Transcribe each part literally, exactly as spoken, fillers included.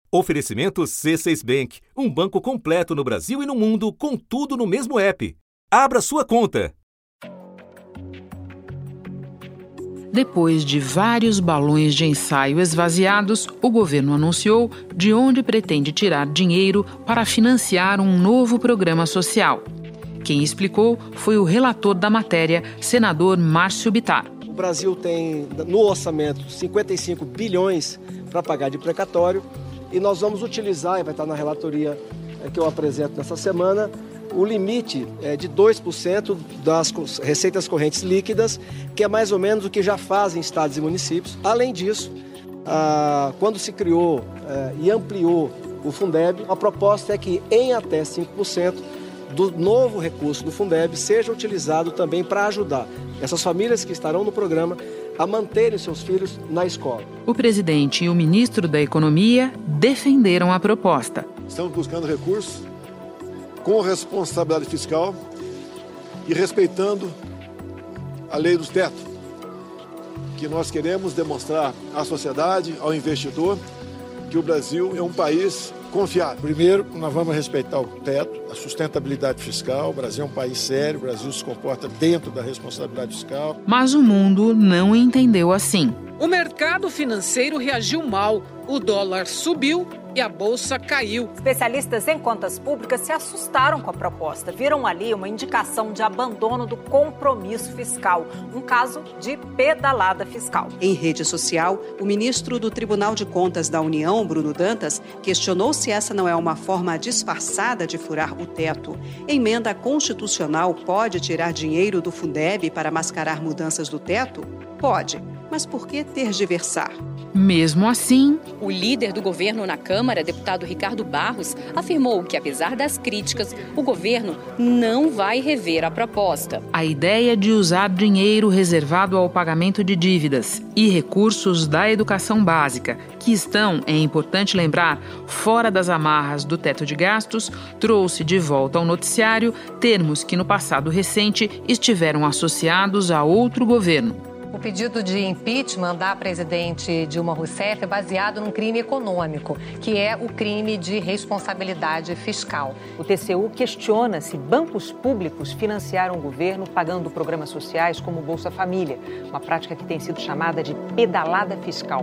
Oferecimento C seis Bank, um banco completo no Brasil e no mundo, com tudo no mesmo app. Abra sua conta. Depois de vários balões de ensaio esvaziados, o governo anunciou de onde pretende tirar dinheiro para financiar um novo programa social. Quem explicou foi o relator da matéria, senador Márcio Bittar. O Brasil tem no orçamento cinquenta e cinco bilhões para pagar de precatório e nós vamos utilizar, e vai estar na relatoria que eu apresento nessa semana, o limite é de dois por cento das receitas correntes líquidas, que é mais ou menos o que já fazem estados e municípios. Além disso, ah, quando se criou eh, e ampliou o Fundeb, a proposta é que em até cinco por cento do novo recurso do Fundeb seja utilizado também para ajudar essas famílias que estarão no programa a manterem seus filhos na escola. O presidente e o ministro da Economia defenderam a proposta. Estamos buscando recursos com responsabilidade fiscal e respeitando a lei dos tetos, que nós queremos demonstrar à sociedade, ao investidor, que o Brasil é um país confiável. Primeiro, nós vamos respeitar o teto, a sustentabilidade fiscal. O Brasil é um país sério, o Brasil se comporta dentro da responsabilidade fiscal. Mas o mundo não entendeu assim. O mercado financeiro reagiu mal, o dólar subiu e a bolsa caiu. Especialistas em contas públicas se assustaram com a proposta. Viram ali uma indicação de abandono do compromisso fiscal, um caso de pedalada fiscal. Em rede social, o ministro do Tribunal de Contas da União, Bruno Dantas, questionou se essa não é uma forma disfarçada de furar o teto. Emenda constitucional pode tirar dinheiro do Fundeb para mascarar mudanças do teto? Pode, mas por que tergiversar? Mesmo assim, o líder do governo na Câmara, deputado Ricardo Barros, afirmou que, apesar das críticas, o governo não vai rever a proposta. A ideia de usar dinheiro reservado ao pagamento de dívidas e recursos da educação básica, que estão, é importante lembrar, fora das amarras do teto de gastos, trouxe de volta ao noticiário termos que no passado recente estiveram associados a outro governo. O pedido de impeachment da presidente Dilma Rousseff é baseado num crime econômico, que é o crime de responsabilidade fiscal. O T C U questiona se bancos públicos financiaram o governo pagando programas sociais como o Bolsa Família, uma prática que tem sido chamada de pedalada fiscal.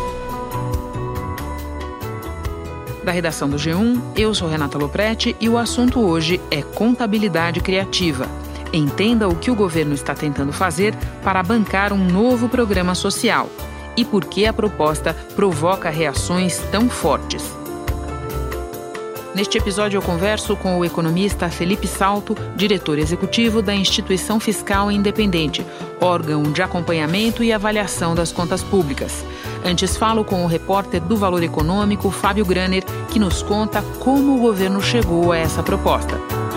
Da redação do G um, eu sou Renata Lopretti e o assunto hoje é contabilidade criativa. Entenda o que o governo está tentando fazer para bancar um novo programa social e por que a proposta provoca reações tão fortes. Neste episódio eu converso com o economista Felipe Salto, diretor executivo da Instituição Fiscal Independente, órgão de acompanhamento e avaliação das contas públicas. Antes falo com o repórter do Valor Econômico, Fábio Graner, que nos conta como o governo chegou a essa proposta.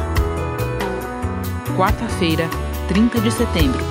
Quarta-feira, trinta de setembro.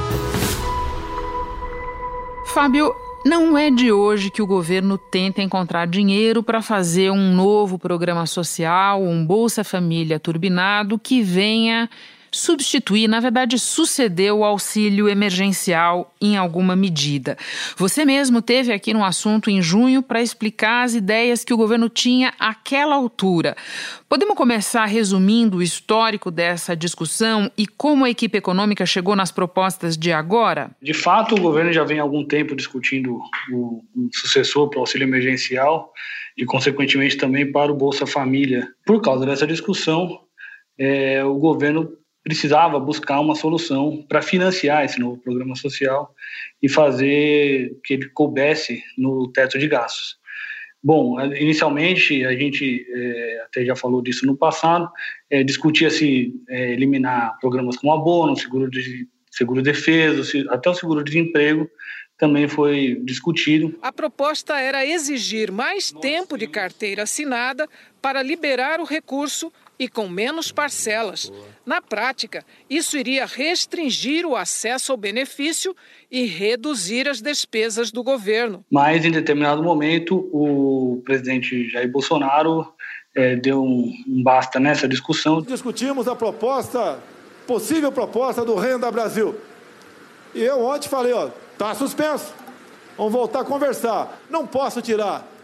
Fábio, não é de hoje que o governo tenta encontrar dinheiro para fazer um novo programa social, um Bolsa Família turbinado que venha substituir, na verdade, suceder o auxílio emergencial em alguma medida. Você mesmo teve aqui no assunto em junho para explicar as ideias que o governo tinha àquela altura. Podemos começar resumindo o histórico dessa discussão e como a equipe econômica chegou nas propostas de agora? De fato, o governo já vem há algum tempo discutindo o sucessor para o auxílio emergencial e, consequentemente, também para o Bolsa Família. Por causa dessa discussão, é, o governo precisava buscar uma solução para financiar esse novo programa social e fazer que ele coubesse no teto de gastos. Bom, inicialmente, a gente é, até já falou disso no passado, é, discutia-se é, eliminar programas como abono, seguro de seguro-defesa, até o seguro-desemprego também foi discutido. A proposta era exigir mais tempo de carteira assinada para liberar o recurso e com menos parcelas. Na prática, isso iria restringir o acesso ao benefício e reduzir as despesas do governo. Mas, em determinado momento, o presidente Jair Bolsonaro é, deu um, um basta nessa discussão. Discutimos a proposta, possível proposta do Renda Brasil. E eu ontem falei, ó, está suspenso. Vamos voltar a conversar. Não posso tirar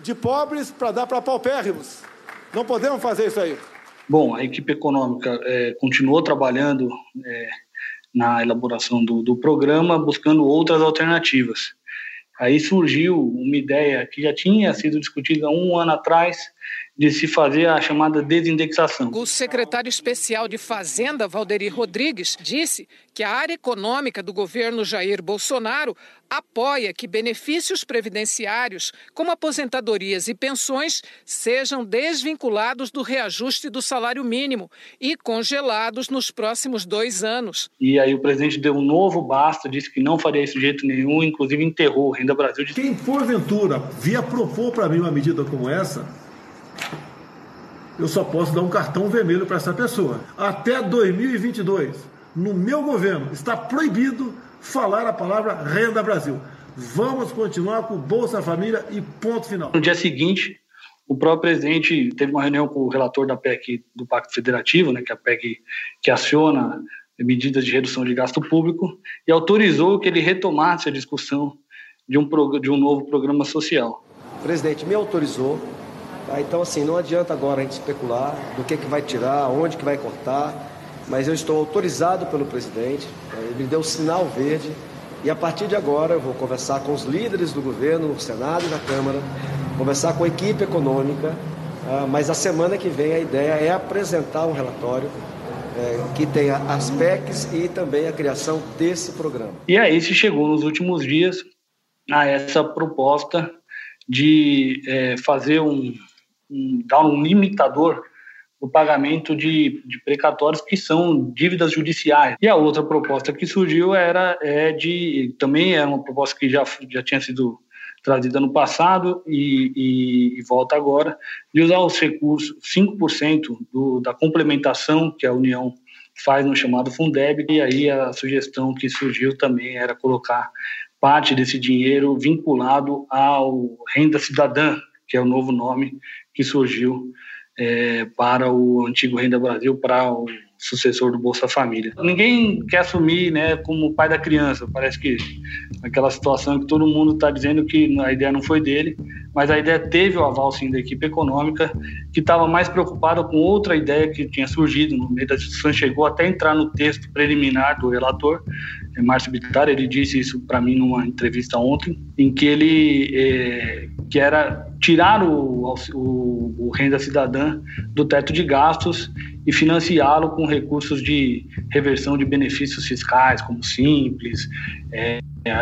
de pobres para dar para paupérrimos. Não podemos fazer isso aí. Bom, a equipe econômica é, continuou trabalhando é, na elaboração do, do programa, buscando outras alternativas. Aí surgiu uma ideia que já tinha sido discutida um ano atrás, de se fazer a chamada desindexação. O secretário especial de Fazenda, Valderi Rodrigues, disse que a área econômica do governo Jair Bolsonaro apoia que benefícios previdenciários, como aposentadorias e pensões, sejam desvinculados do reajuste do salário mínimo e congelados nos próximos dois anos. E aí o presidente deu um novo basta, disse que não faria isso de jeito nenhum, inclusive enterrou o Renda Brasil. Quem, porventura, vier propor para mim uma medida como essa, eu só posso dar um cartão vermelho para essa pessoa. Até dois mil e vinte e dois, no meu governo, está proibido falar a palavra Renda Brasil. Vamos continuar com Bolsa Família e ponto final. No dia seguinte, o próprio presidente teve uma reunião com o relator da P E C do Pacto Federativo, né, que é a P E C que aciona medidas de redução de gasto público, e autorizou que ele retomasse a discussão de um, de um novo programa social. O presidente me autorizou. Então, assim, não adianta agora a gente especular do que, que vai tirar, onde que vai cortar, mas eu estou autorizado pelo presidente, ele me deu sinal verde, e a partir de agora eu vou conversar com os líderes do governo, no Senado e na Câmara, conversar com a equipe econômica, mas a semana que vem a ideia é apresentar um relatório que tenha as P E Cs e também a criação desse programa. E aí se chegou nos últimos dias a essa proposta de é, fazer um Um, dar um limitador no pagamento de, de precatórios que são dívidas judiciais. E a outra proposta que surgiu era é de, também era uma proposta que já, já tinha sido trazida no passado e, e, e volta agora, de usar os recursos, cinco por cento do, da complementação que a União faz no chamado Fundeb, e aí a sugestão que surgiu também era colocar parte desse dinheiro vinculado ao Renda Cidadã, que é o novo nome que surgiu é, para o antigo Renda Brasil, para o sucessor do Bolsa Família. Ninguém quer assumir, né, como pai da criança. Parece que aquela situação que todo mundo está dizendo que a ideia não foi dele, mas a ideia teve o aval, sim, da equipe econômica, que estava mais preocupada com outra ideia que tinha surgido no meio da discussão, chegou até a entrar no texto preliminar do relator, é, Márcio Bittar. Ele disse isso para mim numa entrevista ontem, em que ele é, que era tirar o, o, o Renda Cidadã do teto de gastos e financiá-lo com recursos de reversão de benefícios fiscais, como Simples, é, a,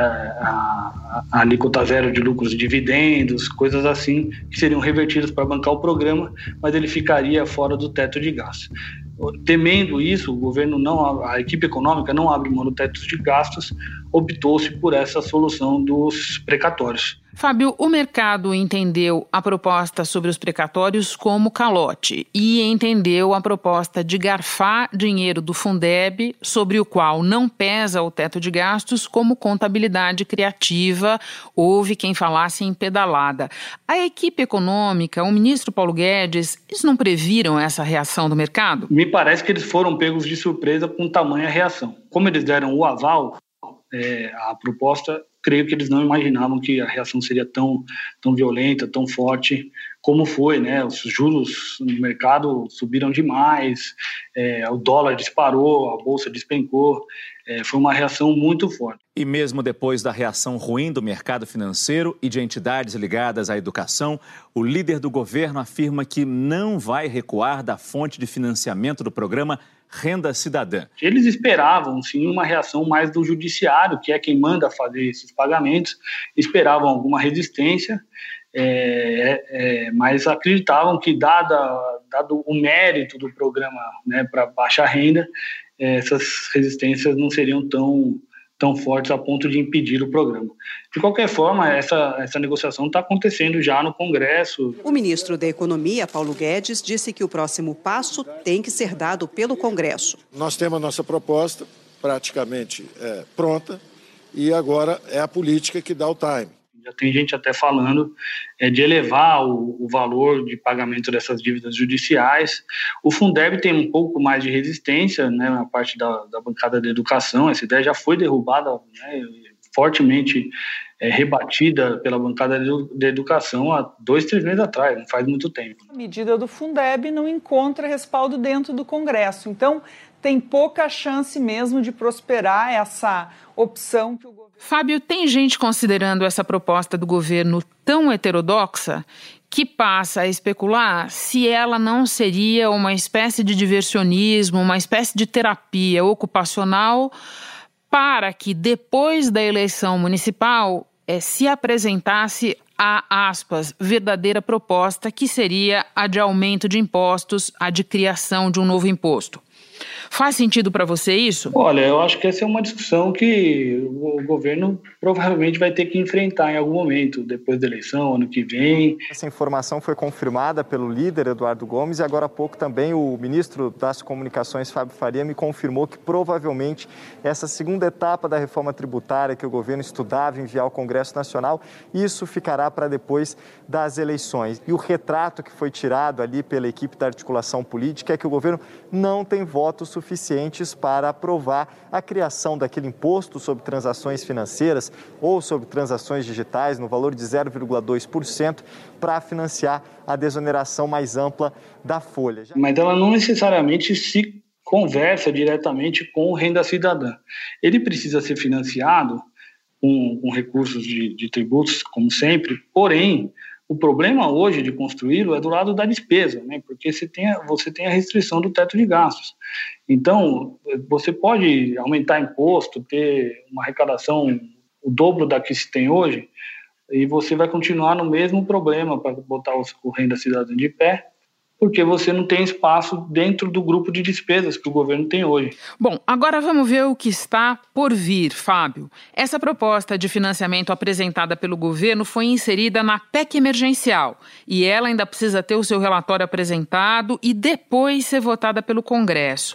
a, a alíquota zero de lucros e dividendos, coisas assim, que seriam revertidas para bancar o programa, mas ele ficaria fora do teto de gastos. Temendo isso, o governo não, a equipe econômica não abre mão do teto de gastos, optou-se por essa solução dos precatórios. Fábio, o mercado entendeu a proposta sobre os precatórios como calote e entendeu a proposta de garfar dinheiro do Fundeb, sobre o qual não pesa o teto de gastos, como contabilidade criativa. Houve quem falasse em pedalada. A equipe econômica, o ministro Paulo Guedes, eles não previram essa reação do mercado? Me parece que eles foram pegos de surpresa com tamanha reação. Como eles deram o aval, é, a proposta, creio que eles não imaginavam que a reação seria tão, tão violenta, tão forte como foi, né? Os juros no mercado subiram demais, é, o dólar disparou, a bolsa despencou, é, foi uma reação muito forte. E mesmo depois da reação ruim do mercado financeiro e de entidades ligadas à educação, o líder do governo afirma que não vai recuar da fonte de financiamento do programa Renda Cidadã. Eles esperavam, sim, uma reação mais do judiciário, que é quem manda fazer esses pagamentos, esperavam alguma resistência, é, é, mas acreditavam que, dada, dado o mérito do programa, né, para baixa renda, é, essas resistências não seriam tão, tão fortes a ponto de impedir o programa. De qualquer forma, essa, essa negociação está acontecendo já no Congresso. O ministro da Economia, Paulo Guedes, disse que o próximo passo tem que ser dado pelo Congresso. Nós temos a nossa proposta praticamente é, pronta e agora é a política que dá o time. Já tem gente até falando é, de elevar o, o valor de pagamento dessas dívidas judiciais. O Fundeb tem um pouco mais de resistência, né, na parte da, da bancada da educação. Essa ideia já foi derrubada, né, fortemente é, rebatida pela bancada da educação há dois, três meses atrás, não faz muito tempo. A medida do Fundeb não encontra respaldo dentro do Congresso, então tem pouca chance mesmo de prosperar essa opção que o governo... Fábio, tem gente considerando essa proposta do governo tão heterodoxa que passa a especular se ela não seria uma espécie de diversionismo, uma espécie de terapia ocupacional para que depois da eleição municipal eh, se apresentasse a, aspas, verdadeira proposta, que seria a de aumento de impostos, a de criação de um novo imposto. Faz sentido para você isso? Olha, eu acho que essa é uma discussão que o governo provavelmente vai ter que enfrentar em algum momento, depois da eleição, ano que vem. Essa informação foi confirmada pelo líder Eduardo Gomes e agora há pouco também o ministro das Comunicações, Fábio Faria, me confirmou que provavelmente essa segunda etapa da reforma tributária que o governo estudava enviar ao Congresso Nacional, isso ficará para depois das eleições. E o retrato que foi tirado ali pela equipe da articulação política é que o governo não tem votos suficientes para aprovar a criação daquele imposto sobre transações financeiras ou sobre transações digitais no valor de zero vírgula dois por cento para financiar a desoneração mais ampla da folha. Mas ela não necessariamente se conversa diretamente com renda cidadã. Ele precisa ser financiado com, com recursos de, de tributos, como sempre, porém, o problema hoje de construí-lo é do lado da despesa, né? Porque você tem, a, você tem a restrição do teto de gastos. Então, você pode aumentar imposto, ter uma arrecadação o dobro da que se tem hoje, e você vai continuar no mesmo problema para botar o, o renda cidadã de pé, porque você não tem espaço dentro do grupo de despesas que o governo tem hoje. Bom, agora vamos ver o que está por vir, Fábio. Essa proposta de financiamento apresentada pelo governo foi inserida na P E C emergencial e ela ainda precisa ter o seu relatório apresentado e depois ser votada pelo Congresso.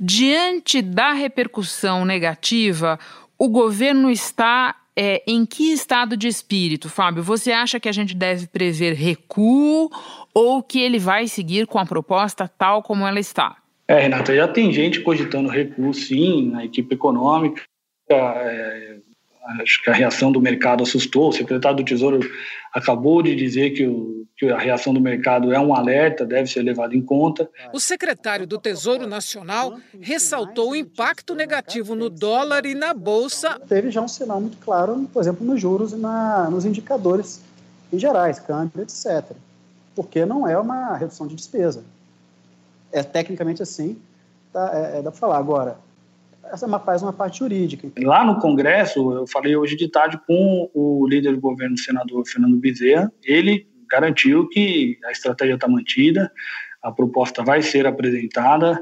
Diante da repercussão negativa, o governo está... É, em que estado de espírito, Fábio? Você acha que a gente deve prever recuo ou que ele vai seguir com a proposta tal como ela está? É, Renata, já tem gente cogitando recuo, sim, na equipe econômica. É, acho que a reação do mercado assustou. O secretário do Tesouro acabou de dizer que, o, que a reação do mercado é um alerta, deve ser levado em conta. O secretário do Tesouro Nacional ressaltou o impacto negativo no dólar e na Bolsa. Teve já um sinal muito claro, por exemplo, nos juros e na, nos indicadores em gerais, câmbio, etcétera. Porque não é uma redução de despesa. É tecnicamente assim, tá, é, é, dá para falar. Agora, essa é uma, faz uma parte jurídica. Lá no Congresso, eu falei hoje de tarde com o líder do governo, o senador Fernando Bezerra. Ele garantiu que a estratégia está mantida, a proposta vai ser apresentada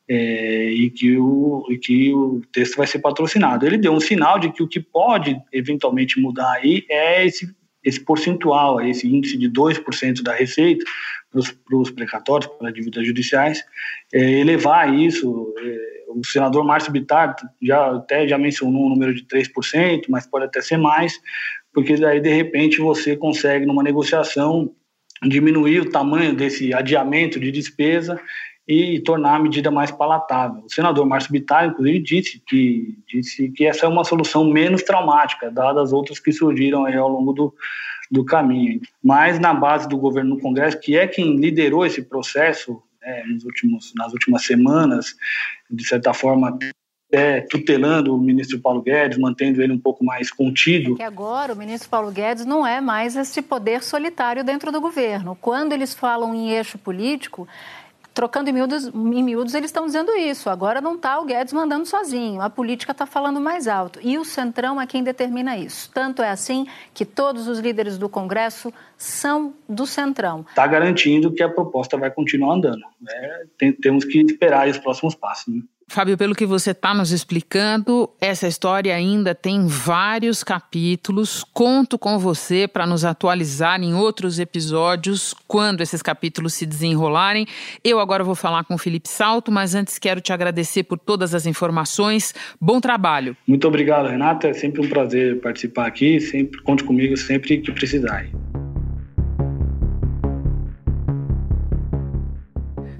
é, e, que o, e que o texto vai ser patrocinado. Ele deu um sinal de que o que pode eventualmente mudar aí é esse, esse percentual, esse índice de dois por cento da receita para os precatórios, para dívidas judiciais, é, elevar isso. É, o senador Márcio Bittar já, até já mencionou um número de três por cento, mas pode até ser mais, porque daí, de repente, você consegue, numa negociação, diminuir o tamanho desse adiamento de despesa e tornar a medida mais palatável. O senador Márcio Bittar, inclusive, disse que, disse que essa é uma solução menos traumática, dadas as outras que surgiram aí ao longo do, do caminho. Mas, na base do governo no Congresso, que é quem liderou esse processo, É, nos últimos, nas últimas semanas, de certa forma, é, tutelando o ministro Paulo Guedes, mantendo ele um pouco mais contido. É que agora o ministro Paulo Guedes não é mais esse poder solitário dentro do governo. Quando eles falam em eixo político, trocando em miúdos, em miúdos eles estão dizendo isso. Agora não está o Guedes mandando sozinho, a política está falando mais alto. E o Centrão é quem determina isso. Tanto é assim que todos os líderes do Congresso são do Centrão. Está garantindo que a proposta vai continuar andando. Né? Tem, temos que esperar os próximos passos. Né? Fábio, pelo que você está nos explicando, essa história ainda tem vários capítulos. Conto com você para nos atualizar em outros episódios, quando esses capítulos se desenrolarem. Eu agora vou falar com o Felipe Salto, mas antes quero te agradecer por todas as informações. Bom trabalho. Muito obrigado, Renata. É sempre um prazer participar aqui. Sempre, conte comigo sempre que precisar.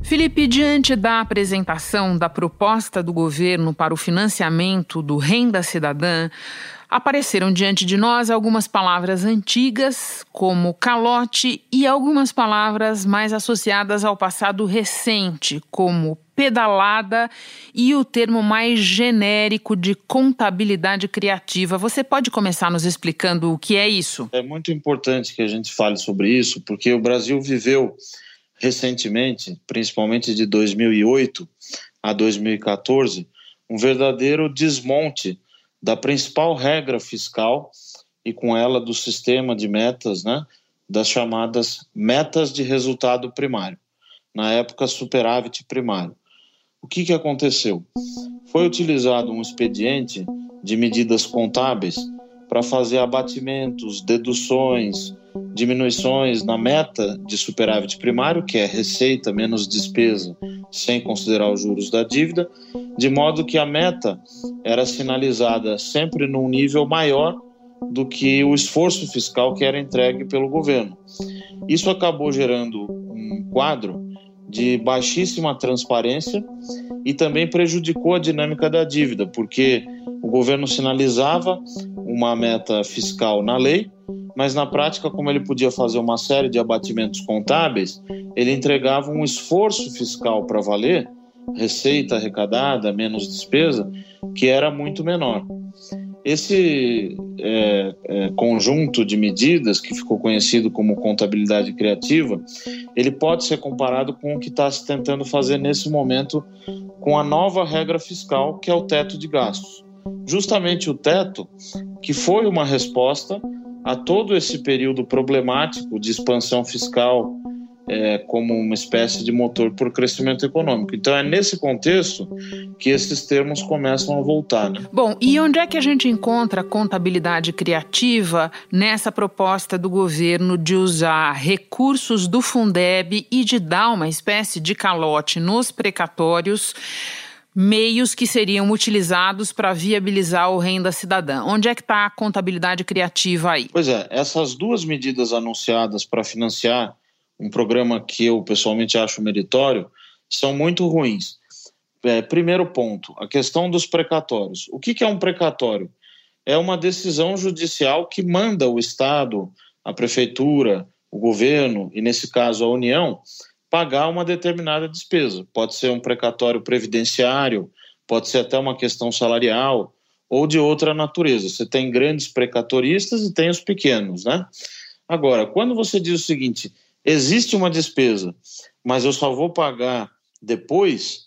Felipe, diante da apresentação da proposta do governo para o financiamento do Renda Cidadã, apareceram diante de nós algumas palavras antigas, como calote, e algumas palavras mais associadas ao passado recente, como pedalada e o termo mais genérico de contabilidade criativa. Você pode começar nos explicando o que é isso? É muito importante que a gente fale sobre isso, porque o Brasil viveu recentemente, principalmente de dois mil e oito a dois mil e quatorze, um verdadeiro desmonte da principal regra fiscal e com ela do sistema de metas, né, das chamadas metas de resultado primário, na época superávit primário. O que, que aconteceu? Foi utilizado um expediente de medidas contábeis para fazer abatimentos, deduções, diminuições na meta de superávit primário, que é receita menos despesa, sem considerar os juros da dívida, de modo que a meta era sinalizada sempre num nível maior do que o esforço fiscal que era entregue pelo governo. Isso acabou gerando um quadro de baixíssima transparência e também prejudicou a dinâmica da dívida, porque o governo sinalizava uma meta fiscal na lei, mas na prática, como ele podia fazer uma série de abatimentos contábeis, ele entregava um esforço fiscal para valer, receita arrecadada, menos despesa, que era muito menor. Esse é, é, conjunto de medidas, que ficou conhecido como contabilidade criativa, ele pode ser comparado com o que está se tentando fazer nesse momento com a nova regra fiscal, que é o teto de gastos. Justamente o teto, que foi uma resposta a todo esse período problemático de expansão fiscal é, como uma espécie de motor para o crescimento econômico. Então é nesse contexto que esses termos começam a voltar, né? Bom, e onde é que a gente encontra a contabilidade criativa nessa proposta do governo de usar recursos do Fundeb e de dar uma espécie de calote nos precatórios, meios que seriam utilizados para viabilizar o Renda Cidadã? Onde é que está a contabilidade criativa aí? Pois é, essas duas medidas anunciadas para financiar um programa que eu pessoalmente acho meritório são muito ruins. É, primeiro ponto, a questão dos precatórios. O que, que é um precatório? É uma decisão judicial que manda o Estado, a Prefeitura, o governo e, nesse caso, a União, pagar uma determinada despesa. Pode ser um precatório previdenciário, pode ser até uma questão salarial ou de outra natureza. Você tem grandes precatoristas e tem os pequenos, né? Agora, quando você diz o seguinte, existe uma despesa, mas eu só vou pagar depois,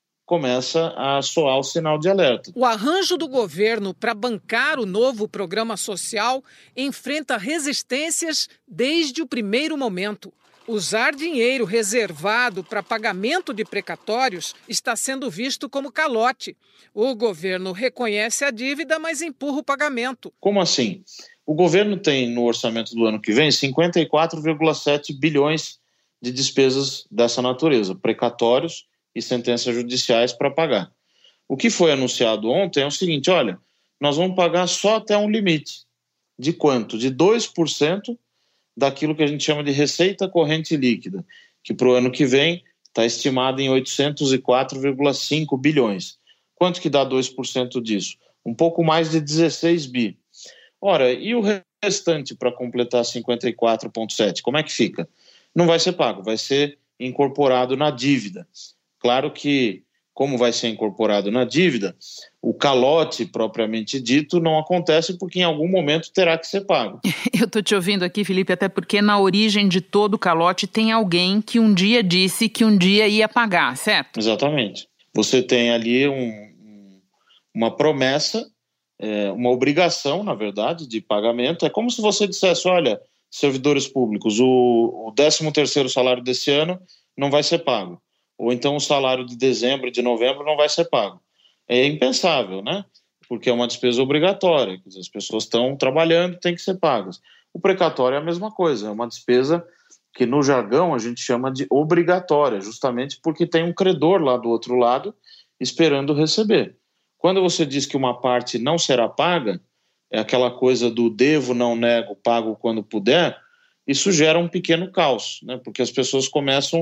começa a soar o sinal de alerta. O arranjo do governo para bancar o novo programa social enfrenta resistências desde o primeiro momento. Usar dinheiro reservado para pagamento de precatórios está sendo visto como calote. O governo reconhece a dívida, mas empurra o pagamento. Como assim? O governo tem no orçamento do ano que vem cinquenta e quatro vírgula sete bilhões de despesas dessa natureza, precatórios e sentenças judiciais para pagar. O que foi anunciado ontem é o seguinte, olha, nós vamos pagar só até um limite. De quanto? De dois por cento daquilo que a gente chama de receita corrente líquida, que para o ano que vem está estimada em oitocentos e quatro vírgula cinco bilhões. Quanto que dá dois por cento disso? Um pouco mais de dezesseis bi. Ora, e o restante para completar cinquenta e quatro vírgula sete? Como é que fica? Não vai ser pago, vai ser incorporado na dívida. Claro que, como vai ser incorporado na dívida, o calote propriamente dito não acontece porque em algum momento terá que ser pago. Eu estou te ouvindo aqui, Felipe, até porque na origem de todo calote tem alguém que um dia disse que um dia ia pagar, certo? Exatamente. Você tem ali um, uma promessa, é, uma obrigação, na verdade, de pagamento. É como se você dissesse, olha, servidores públicos, o, o décimo terceiro salário desse ano não vai ser pago. Ou então o salário de dezembro e de novembro não vai ser pago. É impensável, né? Porque é uma despesa obrigatória. As pessoas estão trabalhando, tem que ser pagas. O precatório é a mesma coisa, é uma despesa que no jargão a gente chama de obrigatória, justamente porque tem um credor lá do outro lado esperando receber. Quando você diz que uma parte não será paga, é aquela coisa do devo, não nego, pago quando puder, isso gera um pequeno caos, né? Porque as pessoas começam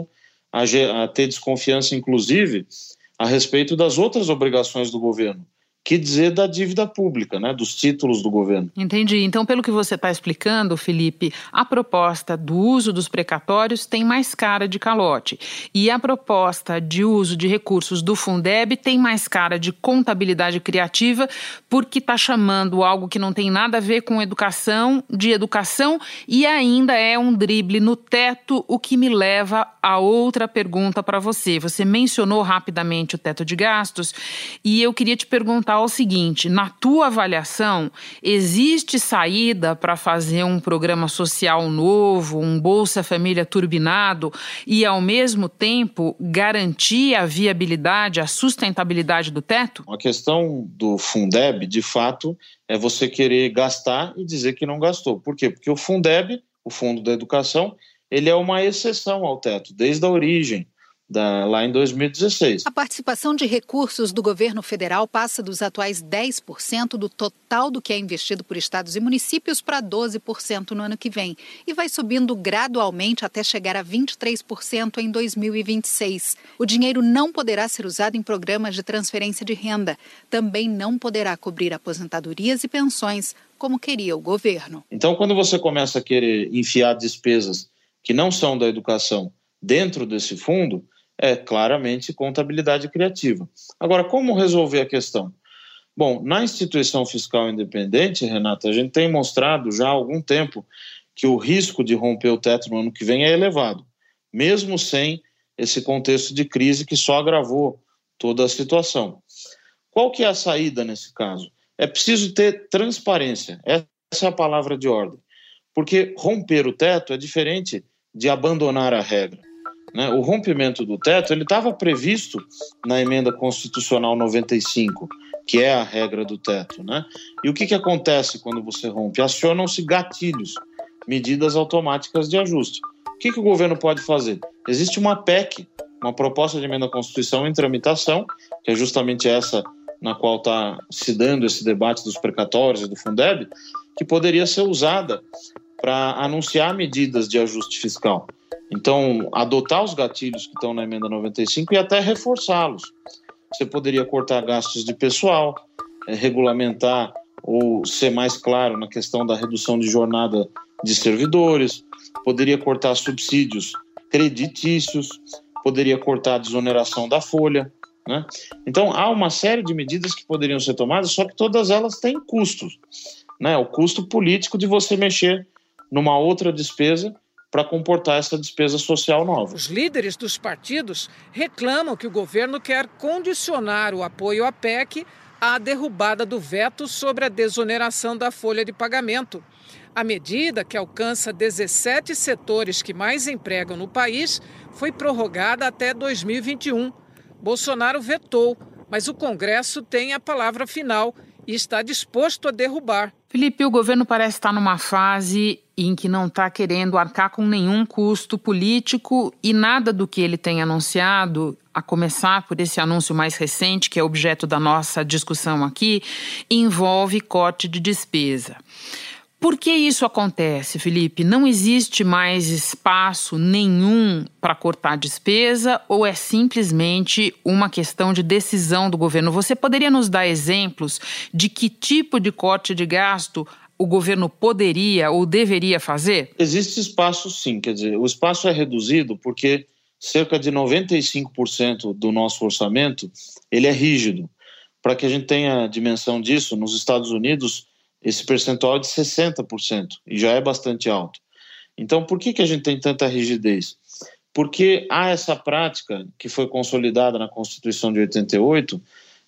a, a ter desconfiança, inclusive, a respeito das outras obrigações do governo. Que dizer da dívida pública, né, dos títulos do governo. Entendi. Então, pelo que você está explicando, Felipe, a proposta do uso dos precatórios tem mais cara de calote. E a proposta de uso de recursos do Fundeb tem mais cara de contabilidade criativa, porque está chamando algo que não tem nada a ver com educação, de educação, e ainda é um drible no teto, o que me leva a outra pergunta para você. Você mencionou rapidamente o teto de gastos, e eu queria te perguntar o seguinte: na tua avaliação, existe saída para fazer um programa social novo, um Bolsa Família turbinado e, ao mesmo tempo, garantir a viabilidade, a sustentabilidade do teto? A questão do Fundeb, de fato, é você querer gastar e dizer que não gastou. Por quê? Porque o Fundeb, o Fundo da Educação, ele é uma exceção ao teto, desde a origem. Da, lá em dois mil e dezesseis. A participação de recursos do governo federal passa dos atuais dez por cento do total do que é investido por estados e municípios para doze por cento no ano que vem e vai subindo gradualmente até chegar a vinte e três por cento em dois mil e vinte e seis. O dinheiro não poderá ser usado em programas de transferência de renda. Também não poderá cobrir aposentadorias e pensões, como queria o governo. Então, quando você começa a querer enfiar despesas que não são da educação dentro desse fundo, é claramente contabilidade criativa. Agora, como resolver a questão? Bom, na instituição fiscal independente, Renata, a gente tem mostrado já há algum tempo que o risco de romper o teto no ano que vem é elevado, mesmo sem esse contexto de crise que só agravou toda a situação. Qual que é a saída nesse caso? É preciso ter transparência, essa é a palavra de ordem, porque romper o teto é diferente de abandonar a regra. Né? O rompimento do teto ele estava previsto na emenda constitucional noventa e cinco, que é a regra do teto. Né? E o que, que acontece quando você rompe? Acionam-se gatilhos, medidas automáticas de ajuste. O que, que o governo pode fazer? Existe uma P E C, uma proposta de emenda à Constituição em tramitação, que é justamente essa na qual está se dando esse debate dos precatórios e do Fundeb, que poderia ser usada para anunciar medidas de ajuste fiscal. Então, adotar os gatilhos que estão na emenda noventa e cinco e até reforçá-los. Você poderia cortar gastos de pessoal, é, regulamentar ou ser mais claro na questão da redução de jornada de servidores, poderia cortar subsídios creditícios, poderia cortar a desoneração da folha. Né? Então, há uma série de medidas que poderiam ser tomadas, só que todas elas têm custos. Né? O custo político de você mexer numa outra despesa para comportar essa despesa social nova. Os líderes dos partidos reclamam que o governo quer condicionar o apoio à P E C à derrubada do veto sobre a desoneração da folha de pagamento. A medida, que alcança dezessete setores que mais empregam no país, foi prorrogada até dois mil e vinte e um. Bolsonaro vetou, mas o Congresso tem a palavra final e está disposto a derrubar. Felipe, o governo parece estar numa fase em que não está querendo arcar com nenhum custo político e nada do que ele tem anunciado, a começar por esse anúncio mais recente, que é objeto da nossa discussão aqui, envolve corte de despesa. Por que isso acontece, Felipe? Não existe mais espaço nenhum para cortar despesa ou é simplesmente uma questão de decisão do governo? Você poderia nos dar exemplos de que tipo de corte de gasto o governo poderia ou deveria fazer? Existe espaço sim, quer dizer, o espaço é reduzido porque cerca de noventa e cinco por cento do nosso orçamento ele é rígido. Para que a gente tenha dimensão disso, nos Estados Unidos esse percentual é de sessenta por cento e já é bastante alto. Então, por que, que a gente tem tanta rigidez? Porque há essa prática que foi consolidada na Constituição de oitenta e oito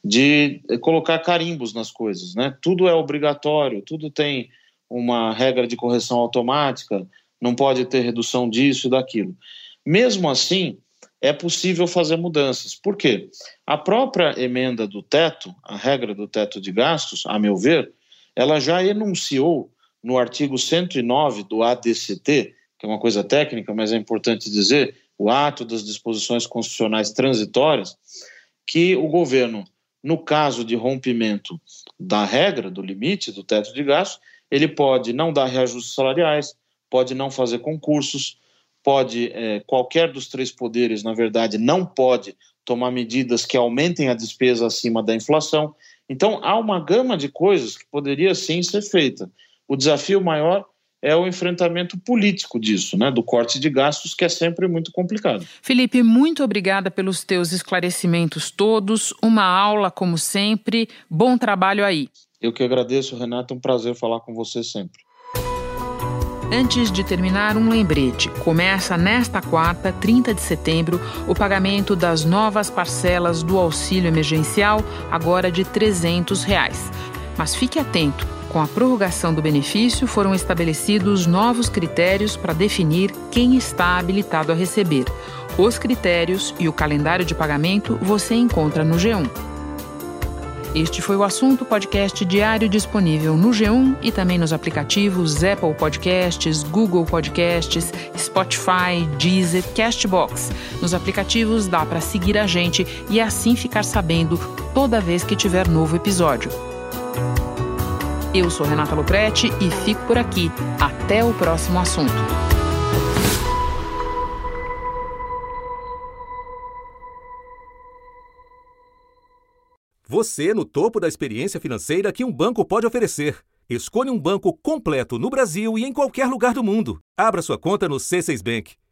de colocar carimbos nas coisas, né? Tudo é obrigatório, tudo tem uma regra de correção automática, não pode ter redução disso e daquilo. Mesmo assim, é possível fazer mudanças. Por quê? A própria emenda do teto, a regra do teto de gastos, a meu ver, ela já enunciou no artigo cento e nove do A D C T, que é uma coisa técnica, mas é importante dizer, o ato das disposições constitucionais transitórias, que o governo, no caso de rompimento da regra, do limite, do teto de gastos, ele pode não dar reajustes salariais, pode não fazer concursos, pode, é, qualquer dos três poderes, na verdade, não pode tomar medidas que aumentem a despesa acima da inflação. Então, há uma gama de coisas que poderia sim ser feita. O desafio maior é o enfrentamento político disso, né, do corte de gastos, que é sempre muito complicado. Felipe, muito obrigada pelos teus esclarecimentos todos. Uma aula, como sempre. Bom trabalho aí. Eu que agradeço, Renata. Um prazer falar com você sempre. Antes de terminar, um lembrete. Começa nesta quarta, trinta de setembro, o pagamento das novas parcelas do auxílio emergencial, agora de trezentos reais. Mas fique atento. Com a prorrogação do benefício, foram estabelecidos novos critérios para definir quem está habilitado a receber. Os critérios e o calendário de pagamento você encontra no G um. Este foi o Assunto, podcast diário disponível no G um e também nos aplicativos Apple Podcasts, Google Podcasts, Spotify, Deezer, Castbox. Nos aplicativos dá para seguir a gente e assim ficar sabendo toda vez que tiver novo episódio. Eu sou Renata Loprete e fico por aqui. Até o próximo assunto. Você no topo da experiência financeira que um banco pode oferecer. Escolha um banco completo no Brasil e em qualquer lugar do mundo. Abra sua conta no C seis Bank.